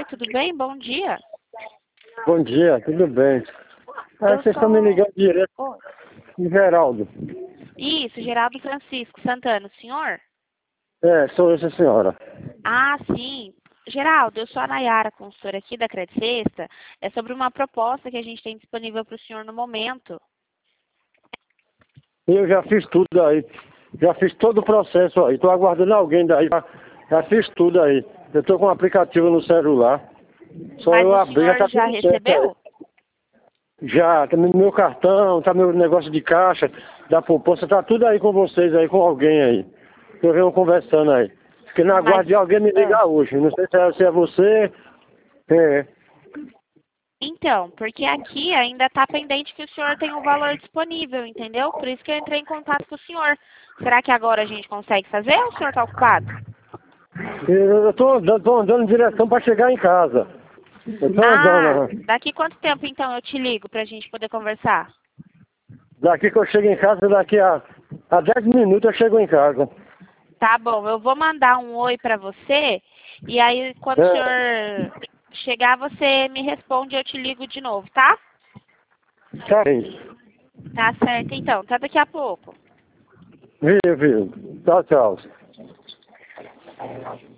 tudo bem? Bom dia. Bom dia, tudo bem? Vocês estão me ligando direto Oi. de Geraldo. Isso, Geraldo Francisco Santana, o senhor? Sou eu, sim, senhora. Ah, sim. Geraldo, eu sou a Nayara, consultora aqui da Credit Sexta. É sobre uma proposta que a gente tem disponível para o senhor no momento. Eu já fiz tudo aí. Já fiz todo o processo aí. Estou aguardando alguém daí. Já fiz tudo aí. Eu estou com um aplicativo no celular. Só Mas eu o abrir, já senhor está já tudo certo aí. recebeu? Já, tá meu cartão, tá meu negócio de caixa, da poupança, tá tudo aí com vocês aí, com alguém aí. Eu venho conversando aí. Fiquei na Mas, guarda de alguém me ah, ligar hoje. Não sei se é você. É. então, porque aqui ainda está pendente que o senhor tem um valor disponível, entendeu? Por isso que eu entrei em contato com o senhor. Será que agora a gente consegue fazer ou o senhor está ocupado? Eu tô andando em direção para chegar em casa. Eu tô andando, Ah, aham. daqui quanto tempo então eu te ligo para a gente poder conversar? Daqui que eu chego em casa, daqui a 10 minutos eu chego em casa. Tá bom, eu vou mandar um oi para você e aí quando o É, senhor chegar você me responde e eu te ligo de novo, tá? tá bem. Tá certo então, até daqui a pouco. Viu. Tchau, tchau.